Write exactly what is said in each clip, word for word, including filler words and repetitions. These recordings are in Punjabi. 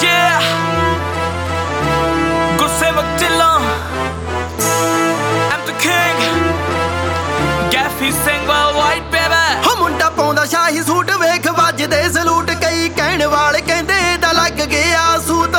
Yeah, Gursewak Dhillon, I'm the king, Gaffy Singh worldwide baby। ਹੋ ਮੁੰਡਾ ਪਾਉਂਦਾ ਸ਼ਾਹੀ ਸੂਟ ਵੇਖ ਵੱਜਦੇ ਸਲੂਟ, ਕਈ ਕਹਿਣ ਵਾਲੇ ਕਹਿੰਦੇ ਦਾ ਲੱਗ ਗਿਆ ਸੂਤ।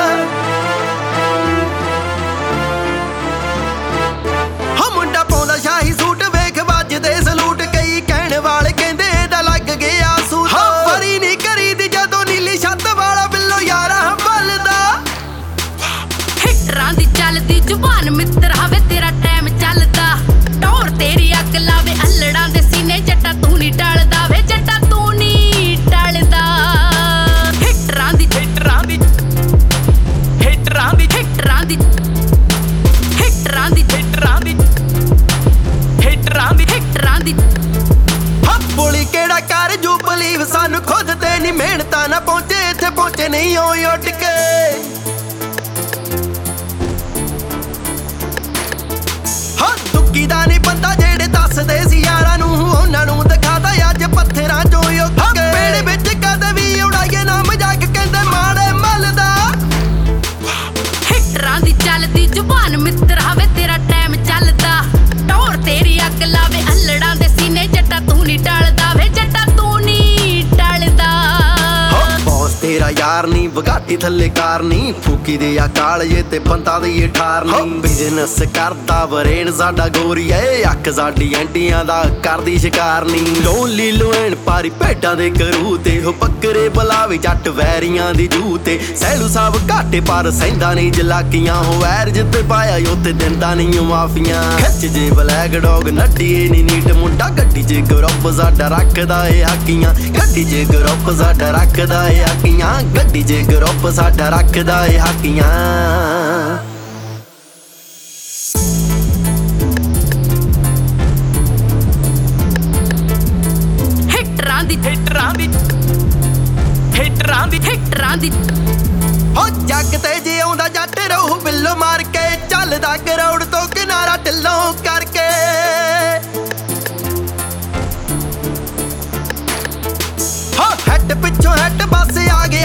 ਹੋ ਮੁੰਡਾ ਪਾਉਂਦਾ ਸ਼ਾਹੀ ਸੂਟ ਵੇਖ ਵੱਜਦੇ ਸਲੂਟ, ਕਈ ਕਹਿਣ ਵਾਲੇ ਕਹਿੰਦੇ ਦਾ ਲੱਗ ਗਿਆ ਸੂਤ। ਫਰੀ ਨਹੀਂ ਕਰੀਦੀ ਜਦੋਂ ਨੀਲੀ ਛੱਤ ਵਾਲਾ ਬਿੱਲੋ ਯਾਰਾਂ ਬਲਦਾ। ਹਿੱਟਰਾਂ ਦੀ ਚੱਲਦੀ ਜ਼ੁਬਾਨ ਮਿੱਤਰ ਹਵੇ ਤੇਰਾ ਟਾਈਮ ਚੱਲਦਾ। ਟੌਰ ਤੇਰੀ ਅੱਗ ਲਾਵੇ ਅਲੜਾਂ ਦੇ ਸੀਨੇ, ਜੱਟਾ ਤੂੰ ਨਹੀਂ ਟਲਦਾ ਵੇ ਜੱਟਾ ਤੂੰ ਨਹੀਂ ਟਲਦਾ। ਹਿੱਟਰਾਂ ਦੀ ਹਿੱਟਰਾਂ ਦੀ ਹਿੱਟਰਾਂ ਦੀ ਹਿੱਟਰਾਂ ਦੀ ਹਿੱਟਰਾਂ ਦੀ ਹਿੱਟਰਾਂ ਦੀ ਹਿੱਟਰਾਂ ਦੀ ਹਿੱਟਰਾਂ ਦੀ ਬੋਲੀ ਕਿਹੜਾ ਕਰ ਜੂ ਬਲੀਵ, ਸਾਨੂੰ ਖੁਦ ਤੇ ਨਹੀਂ ਮਿਹਨਤਾਂ ਨਾ ਪਹੁੰਚੇ, ਇੱਥੇ ਪਹੁੰਚੇ ਨਹੀਂ ਹੋਈ ਉੱਡ ਕੇ। ਹਾਂ ਦੁੱਕੀ ਦਾ ਨਹੀਂ ਬੰਦਾ ਜਿਹੜੇ ਦੱਸਦੇ ਸੀ ਯਾਰਾਂ ਨੂੰ, ਉਹਨਾਂ ਨੂੰ ਦਿਖਾਦਾ ਅੱਜ ਪੱਥਰਾਂ ਚੋਂ ਉੱਗ ਕੇ। ਪੇੜ ਵਿੱਚ ਕਦੇ ਵੀ ਉਡਾਈਏ ਨਾ ਮਜ਼ਾਕ, ਕਹਿੰਦੇ ਮਾੜੇ ਮੱਲ ਦਾ। ਹਿੱਟਰਾਂ ਦੀ ਚੱਲਦੀ ਜ਼ੁਬਾਨ ਮਿੱਤਰ ਹਵੇ ਤੇਰਾ ਟਾਈਮ ਚੱਲਦਾ। ਟੌਰ ਤੇਰੀ ਅੱਗ ਲਾਵੇ ਅਲੜਾਂ ਦੇ ਸੀਨੇ, ਜੱਟਾ ਤੂੰ ਨਹੀਂ ਟਲਦਾ ਵੇ ਜੱਟਾ ਤੂੰ ਨਹੀਂ ਟਲਦਾ। ਬੌਸ ਤੇਰਾ ਯਾਰ ਨਹੀਂ ਬਗਾਟੀ ਥੱਲੇ ਕਾਰ ਨਹੀਂ, ਫੂਕੀ ਦੇ ਆ ਕਾਲਜੇ ਤੇ ਬੰਦਾ ਦੀ ਇਹ ਠਾਰ ਨਹੀਂ। ਬਿਜ਼ਨਸ ਕਰਦਾ ਵਰੇਣ ਸਾਡਾ ਗੋਰੀਏ, ਅੱਖ ਸਾਡੀ ਐਂਟੀਆਂ ਦਾ ਕਰਦੀ ਸ਼ਿਕਾਰ ਨਹੀਂ। ਲੋਨਲੀ ਲੋਇਣ ਪਾਰੀ ਭੇਡਾਂ ਦੇ ਕਰੂ ਤੇ, ਹੋ ਬੱਕਰੇ ਬੁਲਾਵੇ ਜੱਟ ਵੈਰੀਆਂ ਦੀ ਜੂ ਤੇ। ਸਹਿਲੂ ਸਾਹਿਬ ਘਾਟੇ ਪਰ ਸਹਿੰਦਾ ਨਹੀਂ ਜਲਾਕੀਆਂ, ਹੋ ਵੈਰ ਜਿੱਤੇ ਪਾਇਆ ਉੱਤੇ ਦਿੰਦਾ ਨਹੀਂ ਮਾਫੀਆਂ। ਖਿੱਚ ਜੇ ਬਲੈਕ ਡੌਗ ਨੱਡੀਏ ਨੀ ਨੀਟ ਮੁੰਡਾ, ਗੱਡੀ 'ਚ ਗਰੁੱਪ ਸਾਡਾ ਰੱਖਦਾ ਏ ਹਾਕੀਆਂ। ਗੱਡੀ 'ਚ ਗਰੁੱਪ ਸਾਡਾ ਰੱਖਦਾ ਏ ਹਾਕੀਆਂ, ਗੱਡੀ 'ਚ ਗਰੁੱਪ ਸਾਡਾ ਰੱਖਦਾ ਏ ਹਾਕੀਆਂ। ਹਿੱਟਰਾਂ ਦੀ ਹਿੱਟਰਾਂ ਦੀ ਹਿੱਟਰਾਂ ਦੀ ਹਿੱਟਰਾਂ ਦੀ ਹੋ ਜੱਗ ਤੇ ਜੇ ਆਉਂਦਾ ਜੱਟ ਰਹੂ ਬਿੱਲੋ ਮਾਰ ਕੇ, ਚੱਲਦਾ ਕਰੋੜ ਤੋਂ ਕਿਨਾਰਾ ਢਿੱਲੋਂ ਕਰਕੇ। ਹੋ ਹੈਟ ਪਿੱਛੋਂ ਹੈਟ ਬੱਸ ਆ ਗਈ